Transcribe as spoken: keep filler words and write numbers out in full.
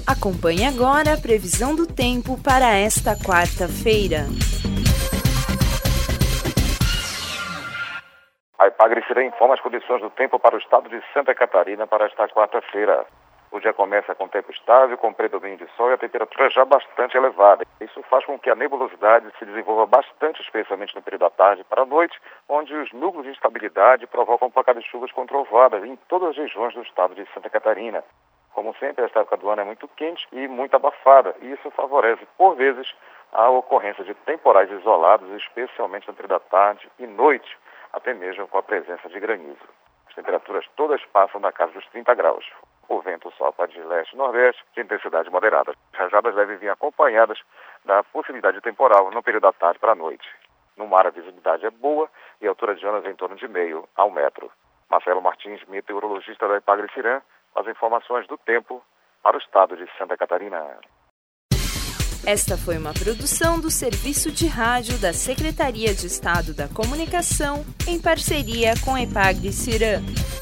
Acompanhe agora a previsão do tempo para esta quarta-feira. A Epagre-Cirã informa as condições do tempo para o estado de Santa Catarina para esta quarta-feira. O dia começa com tempo estável, com predomínio de sol e a temperatura já bastante elevada. Isso faz com que a nebulosidade se desenvolva bastante, especialmente no período da tarde para a noite, onde os núcleos de instabilidade provocam placar de chuvas com trovoadas em todas as regiões do estado de Santa Catarina. Como sempre, esta época do ano é muito quente e muito abafada, e isso favorece, por vezes, a ocorrência de temporais isolados, especialmente no período da tarde e noite, até mesmo com a presença de granizo. As temperaturas todas passam da casa dos trinta graus. O vento sopra de leste e nordeste, de intensidade moderada. As rajadas devem vir acompanhadas da possibilidade de temporal no período da tarde para a noite. No mar, a visibilidade é boa e a altura de ondas em torno de meio a um metro. Marcelo Martins, meteorologista da Epagre-Cirã, as informações do tempo para o estado de Santa Catarina. Esta foi uma produção do Serviço de Rádio da Secretaria de Estado da Comunicação, em parceria com a Epagre-Cirã.